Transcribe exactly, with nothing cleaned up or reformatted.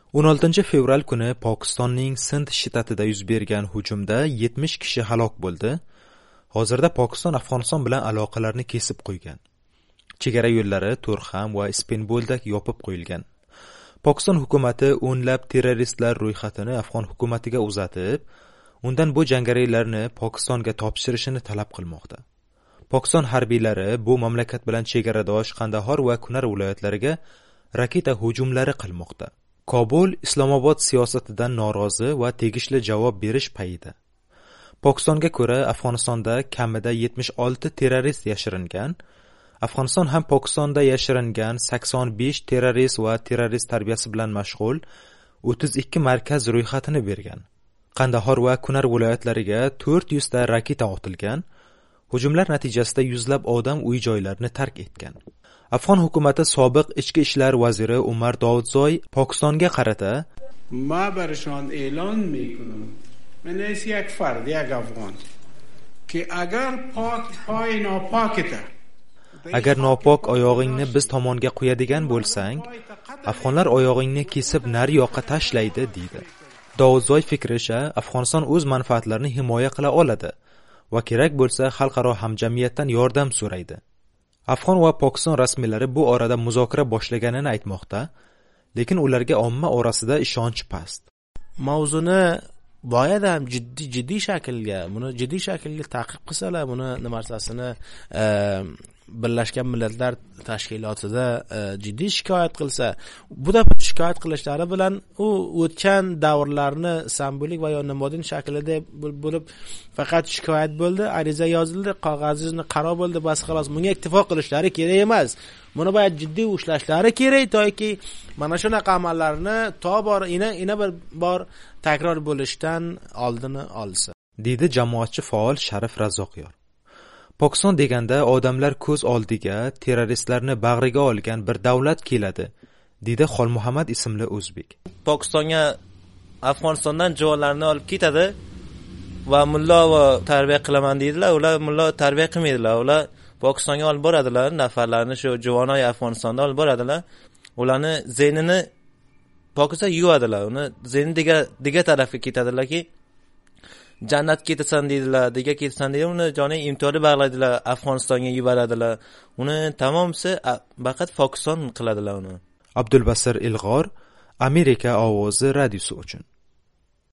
o'n oltinchi fevral kuni Pokistonning Sind shtatida yuz bergan hujumda yetmish kishi halok bo'ldi. Hozirda Pokiston Afg'oniston bilan aloqalarni kesib qo'ygan. Chegara yo'llari To'rxam va Ispenbolda yopib qo'yilgan. Pokiston hukumatati o'nlab terroristlar ro'yxatini Afg'on hukumatiga uzatib, undan bu jangarilarni Pokistonga topshirishini talab qilmoqda. Pokiston harbiylari bu mamlakat bilan chegaradosh Qandahor va Kunar viloyatlariga raketa hujumlari qilmoqda. Kobul Islomobod siyosatidan norozi va tegishli javob berish payida. Pokistonga ko'ra Afg'onistonda kamida yetmish olti terrorist yashiringan. Afg'oniston ham Pokistonda yashiringan sakson besh terrorist va terrorist tarbiyasi bilan mashg'ul o'ttiz ikki markaz ro'yxatini bergan. Qandahor va Kunar viloyatlariga to'rt yuz ta raketa otilgan. Hujumlar natijasida yuzlab odam uy-joylarini tark etgan. Afg'on hukumati sobiq ichki ishlar vaziri Umar Dovudzoy Pokistonga qarata "Ma barashon e'lon mekunam. Men es yak fard, yak afg'on ki agar pok poy nopokita Agar nopok oyog'ingni biz tomonga qo'yadigan bo'lsang, afg'onlar oyog'ingni kesib nari yoqqa tashlaydi", deydi. Dovudzoy fikricha, Afg'oniston o'z manfaatlarini himoya qila oladi va kerak bo'lsa xalqaro hamjamiyatdan yordam so'raydi. Afg'on va Pokiston rasmiylari bu orada muzokara boshlaganini aytmoqda, lekin ularga omma orasida ishonch past. Mavzuni boyada ham jiddiy jiddiy shaklga, buni jiddiy shaklga ta'qib qilsalar, buni nimasini Birlashgan Millatlar Tashkilotida jiddiy shikoyat qilsa, bu da shikoyat qilishlari bilan u o'tgan davrlarni simbolik va yo namoyon shaklida bo'lib faqat shikoyat bo'ldi, ariza yozildi, qog'ozni qaro bo'ldi, bas xolos. Bunga ittifoq qilishlari kerak emas. Buni bayat jiddiy ushlashlari kerak toki mana shunaqa amallarni tobora ina ina bir bor takror bo'lishdan oldini olsa, deydi jamoatchi faol Sharif Razzoqyor. Pokiston deganda odamlar ko'z oldiga terroristlarni bag'riga olgan bir davlat keladi, deydi Xolmuhammad ismli o'zbek. Pokistonga Afg'onistondan juvonlarni olib ketadi va mullo va tarbiya qilaman deydilar. Ular mullo tarbiya qilmaydilar. Ular Pokistonga olib boradilar, nafarlarni shu juvonoy Afg'onistonda olib boradilar. Ularni zehnini Pokiston yuvadilar. Uni zehni diga diga tarafga ketadilarki, jannat ketasan deydilar, diga ketasan deydilar, uni joni imtiyori bag'laydilar, Afg'onistonga yuboradilar. Uni tamomsi faqat Pokiston qiladilar uni. Abdulbasir Ilg'or, Amerika ovozi radiosi uchun.